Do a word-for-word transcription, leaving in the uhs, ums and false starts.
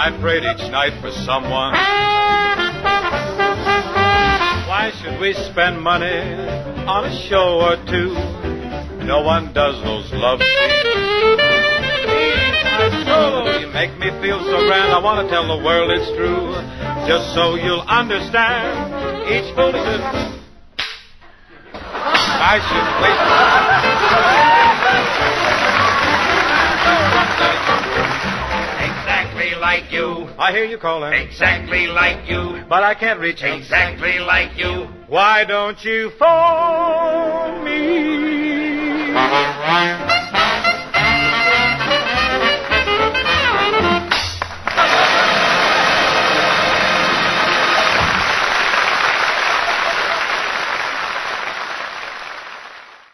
I'd prayed each night for someone. Why should we spend money on a show or two? No one does those love scenes. Oh, you make me feel so grand. I want to tell the world it's true, just so you'll understand. Each foolish I should wait. Exactly like you. I hear you calling. Exactly like you. But I can't reach him. Exactly like you. Why don't you phone me?